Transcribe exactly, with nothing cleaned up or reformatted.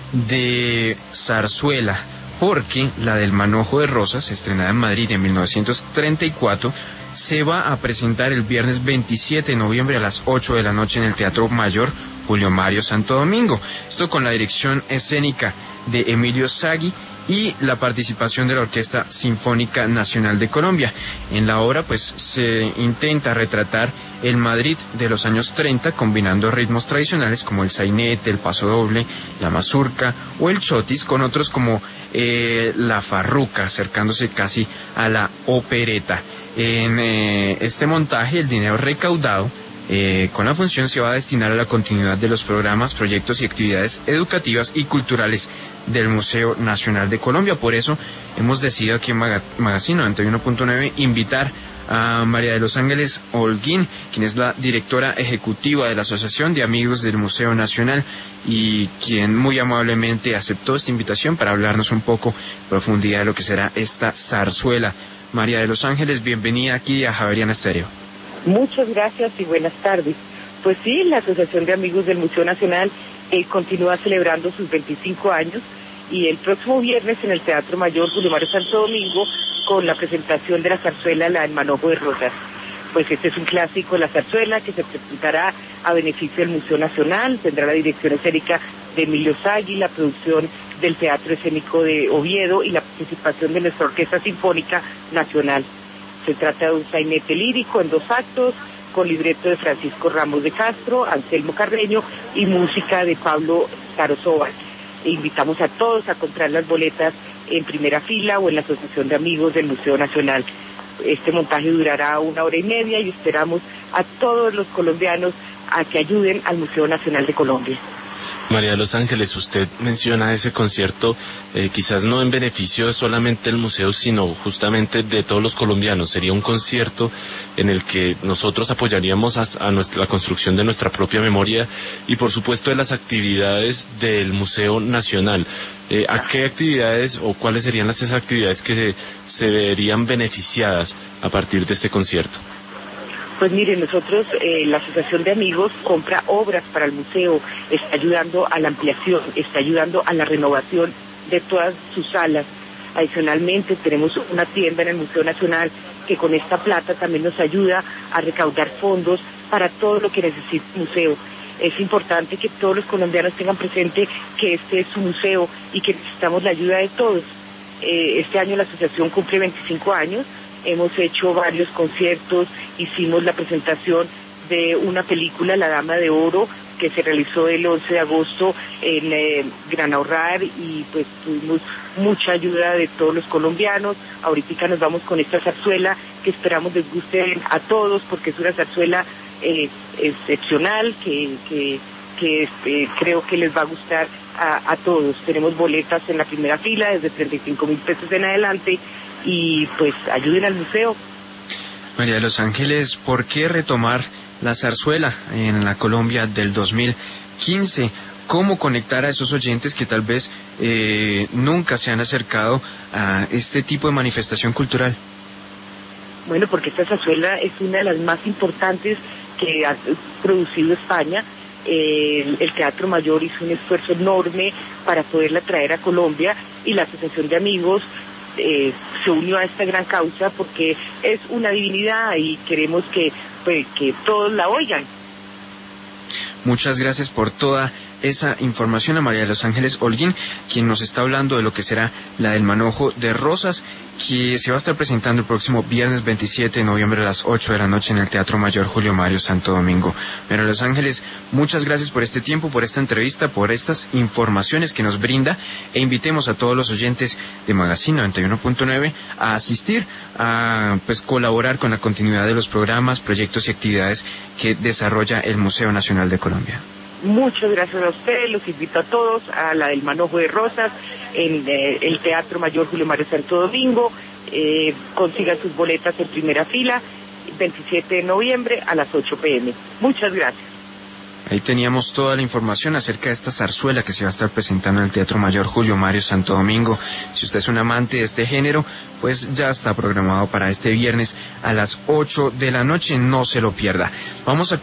de zarzuela, porque la del Manojo de Rosas, estrenada en Madrid en mil novecientos treinta y cuatro, se va a presentar el viernes veintisiete de noviembre a las ocho de la noche en el Teatro Mayor Julio Mario Santo Domingo. Esto con la dirección escénica de Emilio Sagui y la participación de la Orquesta Sinfónica Nacional de Colombia. En la obra pues se intenta retratar el Madrid de los años treinta, combinando ritmos tradicionales como el sainete, el pasodoble, la mazurca o el chotis, con otros como eh, la farruca, acercándose casi a la opereta. En eh, este montaje, el dinero recaudado Eh, con la función se va a destinar a la continuidad de los programas, proyectos y actividades educativas y culturales del Museo Nacional de Colombia. Por eso hemos decidido aquí en Maga Magazine noventa y uno punto nueve invitar a María de los Ángeles Holguín, quien es la directora ejecutiva de la Asociación de Amigos del Museo Nacional y quien muy amablemente aceptó esta invitación para hablarnos un poco en profundidad de lo que será esta zarzuela. María de los Ángeles, bienvenida aquí a Javeriana Estéreo. Muchas gracias y buenas tardes. Pues sí, la Asociación de Amigos del Museo Nacional eh, continúa celebrando sus veinticinco años y el próximo viernes en el Teatro Mayor Julio Mario Santo Domingo con la presentación de la zarzuela La del Manojo de Rosas. Pues este es un clásico de la zarzuela que se presentará a beneficio del Museo Nacional, tendrá la dirección escénica de Emilio Sagui, la producción del Teatro Escénico de Oviedo y la participación de nuestra Orquesta Sinfónica Nacional. Se trata de un sainete lírico en dos actos, con libreto de Francisco Ramos de Castro, Anselmo Carreño y música de Pablo Tarosova. E invitamos a todos a comprar las boletas en primera fila o en la Asociación de Amigos del Museo Nacional. Este montaje durará una hora y media y esperamos a todos los colombianos a que ayuden al Museo Nacional de Colombia. María de los Ángeles, usted menciona ese concierto, eh, quizás no en beneficio solamente del museo, sino justamente de todos los colombianos. Sería un concierto en el que nosotros apoyaríamos a, a nuestra, la construcción de nuestra propia memoria y, por supuesto, de las actividades del Museo Nacional. Eh, ¿A qué actividades o cuáles serían las esas actividades que se, se verían beneficiadas a partir de este concierto? Pues miren, nosotros, eh, la Asociación de Amigos compra obras para el museo, está ayudando a la ampliación, está ayudando a la renovación de todas sus salas. Adicionalmente, tenemos una tienda en el Museo Nacional que con esta plata también nos ayuda a recaudar fondos para todo lo que necesita el museo. Es importante que todos los colombianos tengan presente que este es su museo y que necesitamos la ayuda de todos. Eh, este año la asociación cumple veinticinco años. Hemos hecho varios conciertos, hicimos la presentación de una película, La Dama de Oro, que se realizó el once de agosto en eh, Gran Ahorrar y pues tuvimos mucha ayuda de todos los colombianos. Ahorita nos vamos con esta zarzuela que esperamos les guste a todos porque es una zarzuela eh, excepcional que, que, que eh, creo que les va a gustar a, a todos. Tenemos boletas en la primera fila desde treinta y cinco mil pesos en adelante. Y pues ayuden al museo. María de los Ángeles, ¿por qué retomar la zarzuela en la Colombia del dos mil quince? ¿Cómo conectar a esos oyentes que tal vez eh, nunca se han acercado a este tipo de manifestación cultural? Bueno, porque esta zarzuela es una de las más importantes que ha producido España. Eh, el, el Teatro Mayor hizo un esfuerzo enorme para poderla traer a Colombia y la Asociación de Amigos Eh, se unió a esta gran causa porque es una divinidad y queremos que, pues, que todos la oigan. Muchas gracias por toda esa información a María de los Ángeles Holguín, quien nos está hablando de lo que será la del Manojo de Rosas, que se va a estar presentando el próximo viernes veintisiete de noviembre a las ocho de la noche en el Teatro Mayor Julio Mario Santo Domingo. María de los Ángeles, muchas gracias por este tiempo, por esta entrevista, por estas informaciones que nos brinda, e invitemos a todos los oyentes de Magazine noventa y uno punto nueve a asistir, a pues colaborar con la continuidad de los programas, proyectos y actividades que desarrolla el Museo Nacional de Colombia. Muchas gracias a ustedes, los invito a todos a la del Manojo de Rosas en eh, el Teatro Mayor Julio Mario Santo Domingo. Eh, consigan sus boletas en primera fila, veintisiete de noviembre a las ocho pm. Muchas gracias. Ahí teníamos toda la información acerca de esta zarzuela que se va a estar presentando en el Teatro Mayor Julio Mario Santo Domingo. Si usted es un amante de este género, pues ya está programado para este viernes a las ocho de la noche, no se lo pierda. Vamos a